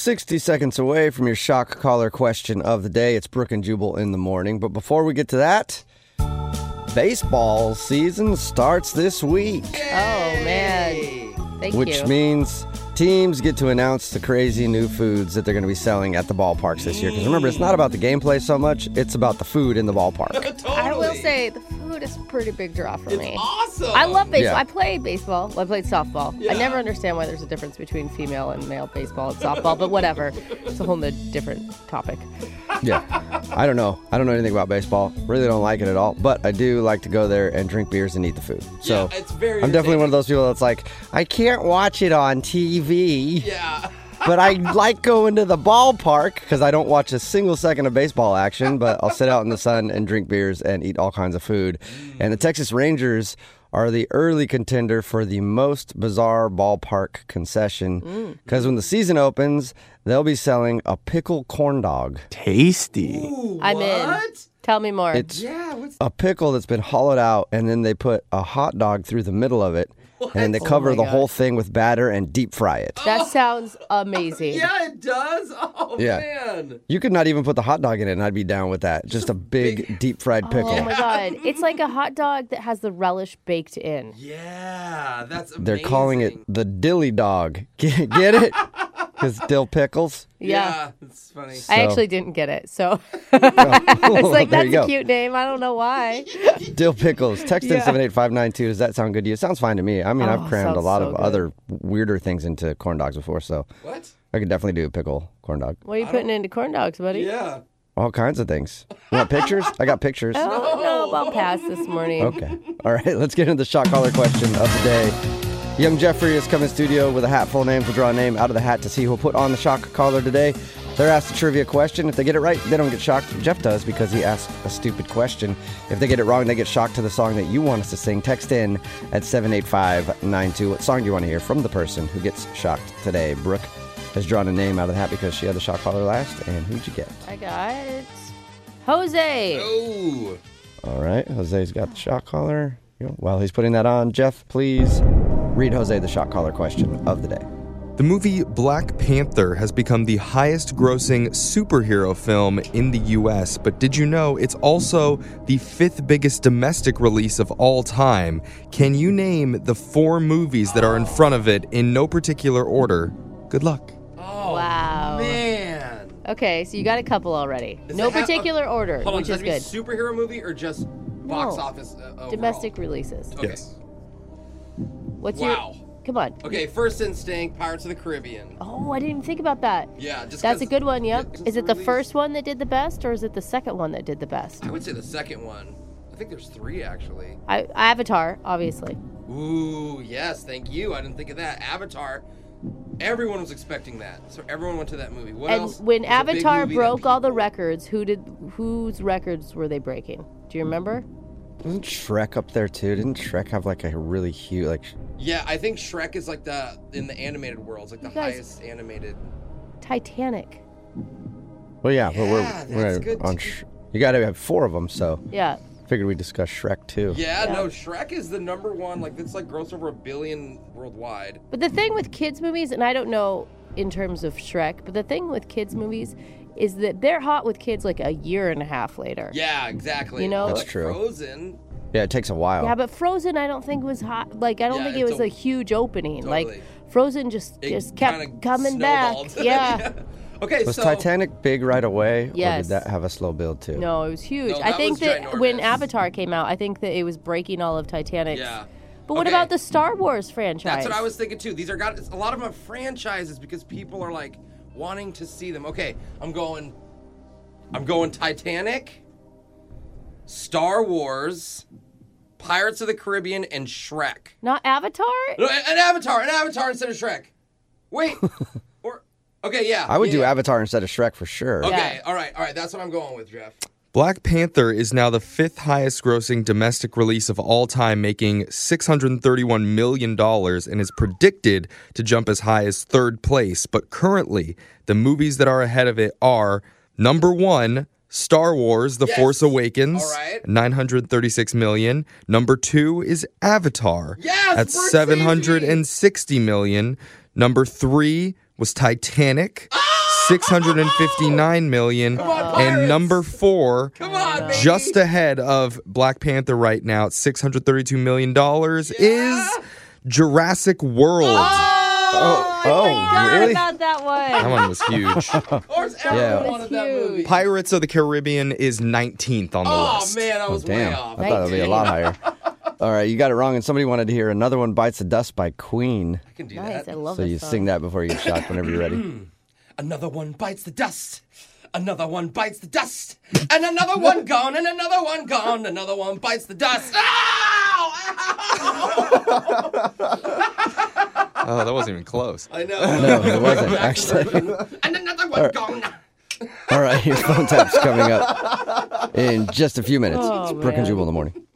60 seconds away from your shock collar question of the day. It's Brooke and Jubal in the morning. But before we get to that, baseball season starts this week. Oh, man. Thank you. Which means teams get to announce the crazy new foods that they're going to be selling at the ballparks this year. Because remember, it's not about the gameplay so much. It's about the food in the ballpark. Totally. I will say the food is a pretty big draw for me. It's awesome. I love baseball. Yeah. I play baseball. I played softball. Yeah. I never understand why there's a difference between female and male baseball and softball, but whatever. It's a whole different topic. Yeah. I don't know. I don't know anything about baseball. Really don't like it at all. But I do like to go there and drink beers and eat the food. So Yeah, it's very I'm definitely one of those people that's like, I can't watch it on TV. Yeah. But I like going to the ballpark because I don't watch a single second of baseball action, but I'll sit out in the sun and drink beers and eat all kinds of food. And the Texas Rangers are the early contender for the most bizarre ballpark concession because when the season opens, they'll be selling a pickle corn dog. Tasty. Ooh, I'm in. what? Tell me more. It's Yeah, what's a pickle that's been hollowed out, and then they put a hot dog through the middle of it, and then they cover my the God. whole thing with batter and deep fry it. That sounds amazing. Yeah, it does. Oh, Yeah. man. You could not even put the hot dog in it, and I'd be down with that. Just a big deep fried pickle. Oh my God. It's like a hot dog that has the relish baked in. Yeah, that's amazing. They're calling it the dilly dog. Get it? Because dill pickles. Yeah. It's funny. I actually didn't get it, so I was like, There that's you go. a cute name. I don't know why. Dill pickles. Text in Yeah. 78592. Does that sound good to you? It sounds fine to me. I mean, Oh, I've crammed a sounds lot so of good. other weirder things into corn dogs before, so What? I could definitely do a pickle corn dog. What are you putting into corn dogs, buddy? Yeah. All kinds of things. You want pictures? I got pictures. I don't know about pass this morning. Okay. All right, let's get into the shot caller question of the day. Young Jeffrey has come in studio with a hat full of names. We'll draw a name out of the hat to see who'll put on the shock collar today. They're asked a trivia question. If they get it right, they don't get shocked. Jeff does because he asked a stupid question. If they get it wrong, they get shocked to the song that you want us to sing. Text in at 78592. What song do you want to hear from the person who gets shocked today? Brooke has drawn a name out of the hat because she had the shot collar last. And who'd you get? I got Jose. Oh. All right, Jose's got the shot collar. While he's putting that on, Jeff, please read Jose the shot collar question of the day. The movie Black Panther has become the highest grossing superhero film in the US, but did you know it's also the 5th biggest domestic release of all time? Can you name the 4 movies that are in front of it in no particular order? Good luck. Oh, Wow. man. Okay, so you got a couple already. Does No it have- particular order, Hold on, which does is it have good. to be superhero movie or just box No. office overall? Domestic releases. Okay. Yes. What's Wow. your... Come on. Okay, First Instinct, Pirates of the Caribbean. Oh, I didn't even think about that. Yeah, just That's a 'cause good one, yep. it was Is it the released- first one that did the best, or is it the second one that did the best? I would say the second one. I think there's 3 actually. Avatar, obviously. Ooh, yes, thank you. I didn't think of that. Avatar. Everyone was expecting that, so everyone went to that movie. What And else? when was a big Avatar movie that broke all the people- records, whose records were they breaking? Do you remember? Wasn't Shrek up there too? Didn't Shrek have like a really huge, like, Yeah, I think Shrek is like in the animated world, it's like the You guys- highest animated. Titanic. well, yeah, Yeah, but we're that's good on. too. You got to have 4 of them, so Yeah. figured we'd discuss Shrek too. Yeah, Yeah. no, Shrek is the number one. Like it's like grossed over $1 billion worldwide. But the thing with kids' movies, and I don't know in terms of Shrek, but the thing with kids' movies is that they're hot with kids like a year and a half later. Yeah, exactly. You know- That's Like true. Frozen. Yeah, it takes a while. Yeah, but Frozen, I don't think was hot. Like, I don't Yeah, think it it's was a- a huge opening. Totally. Like, Frozen just It kept kinda coming back. snowballed. Yeah. Okay, Was so Titanic big right away, or Yes. did that have a slow build too? No, it was huge. No, I that think was that when ginormous. Avatar came out, I think that it was breaking all of Titanic's. Yeah. But what Okay. about the Star Wars franchise? That's what I was thinking too. These are a lot of them are franchises because people are like wanting to see them. Okay, I'm going Titanic, Star Wars, Pirates of the Caribbean, and Shrek. Not Avatar? No, an Avatar instead of Shrek. Wait, okay, yeah. I would do yeah. Avatar instead of Shrek for sure. Okay, Yeah. all right. That's what I'm going with, Jeff. Black Panther is now the 5th highest grossing domestic release of all time, making $631 million, and is predicted to jump as high as 3rd place. But currently, the movies that are ahead of it are number 1, Star Wars: The Yes. Force Awakens, All right. 936 million. Number 2 is Avatar Yes, at we're the same 760 million. Number 3 was Titanic $659 million. on, And Pirates. number 4, Come on, baby. just ahead of Black Panther right now at $632 million, is Jurassic World. Forgot really? about that one. That one was huge. Of course, everyone Yeah. wanted that movie. Pirates of the Caribbean is 19th on the Oh list. man, I was way Damn. off. I thought it would be a lot higher. All right, you got it wrong, and somebody wanted to hear Another One Bites the Dust by Queen. I can do Nice, that. I love So this you song. sing that before you get shocked whenever you're ready. Another one bites the dust. Another one bites the dust. And another one gone. And another one gone. Another one bites the dust. Ow! Oh, that wasn't even close. I know. No, it wasn't, actually. And another one gone. All right, your phone tap's coming up in just a few minutes. It's Brooke and man. Jubal in the morning.